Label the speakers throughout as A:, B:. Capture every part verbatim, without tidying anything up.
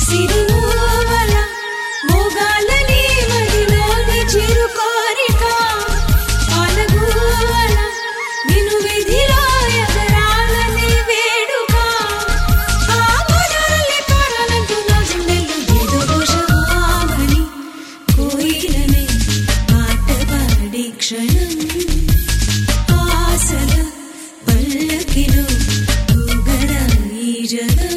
A: సిరిమూవల మోగాలని మదిలోని చిరు కోరిక పాలగూవల నిన్ను విధిలో ఎగరాలని వేడుక ఆ మోజాలే పాడాలంటూ నా గుండెల్లో ఏదో దోషమామని కోయిలనే పాట పాడి క్షణం ఆశల పల్లకిలో ఊగరా ఈ జగం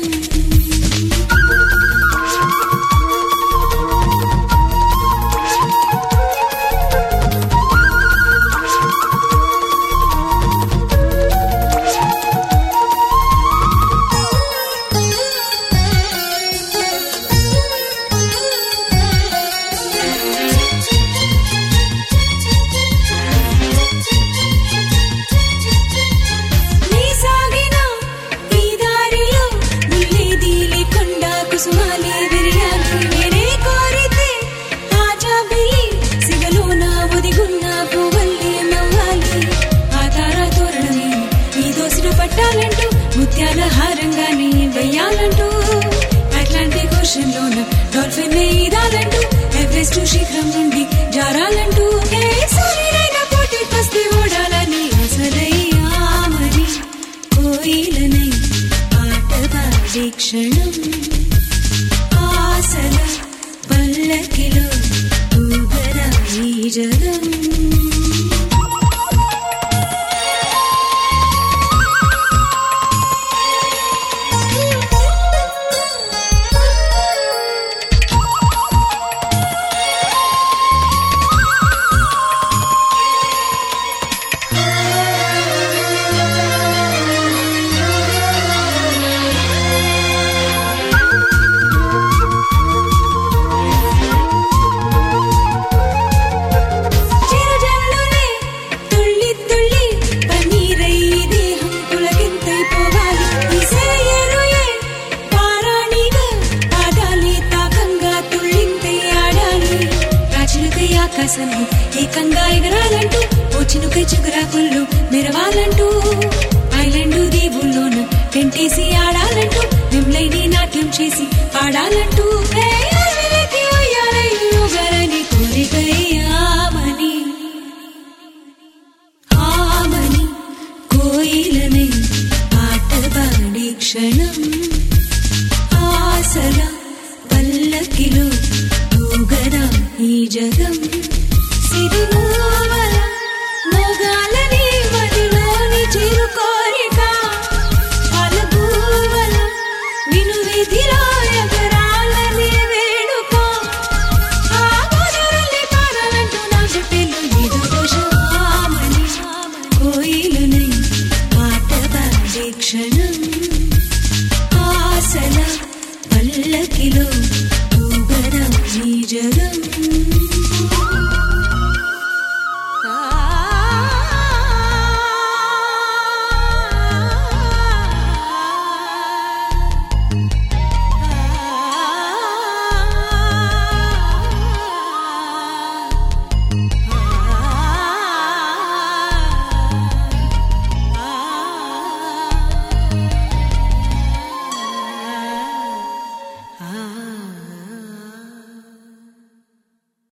A: నీ సాగిన ఈ దారిలో ముల్లేదీలి కొండ కుసుమాలే విరియాలి నేనే కోరితే ఆజాబిలి సిగలోన ఒదిగున్న పువ్వల్లి నవ్వాలి ఆ తారా తోరణమే ఈ దోసిన పట్టాలంటూ ముత్యాల హారంగానే వెయ్యాలంటూ అట్లాంటిక్ ఓషన్లోన డాల్ఫిన్ ఈదాలంటూ ఎవరెస్ట్ శిఖరం నుండి జారాలంటూ ఏ సూర్యుడైనా పోటీ పస్తే ఓడాలని అసలయ్యామని కోయిలనై పాట పాడి క్షణం ఆశల పల్లకిలో ఊగరా ఈ జగం చిరుజల్లులే తుళ్ళి తుళ్ళి పన్నీరై దేహం పులకింతైపోవాలి ఈ సెలయేరుయే పారాణిగా పాదాలి తాకంగా తుళ్ళింతై ఆడాలి రాచిలుకై ఆకాశంలో ఏకంగా ఎగరాలంటూ ఓ చినుకై చిగురాకుల్లో మెరవాలంటూ ఐలాండు దీవుల్లోన టెంటేసి ఆడాలంటూ నిమ్లైని నాట్యం చేసి పాడాలంటూ ఏ అలలకి ఉయ్యాలై ఊగరని కోరికయ్యామని ఆమని కోయిలనే పాట పాడి క్షణం ఆశల పల్లకిలో ఊగరా ఈ జగం సిరిమూవల మోగాలని మదిలోని చిరు కోరిక పాలగూవల నిన్ను విధిలో ఎగరాలని వేడుక ఆ మోజాలే పాడాలంటూ నా గుండెల్లో ఏదో దోషమామని కోయిలనై పాట పాడి క్షణం ఆశల పల్లకిలో ఊగరా ఈ జగం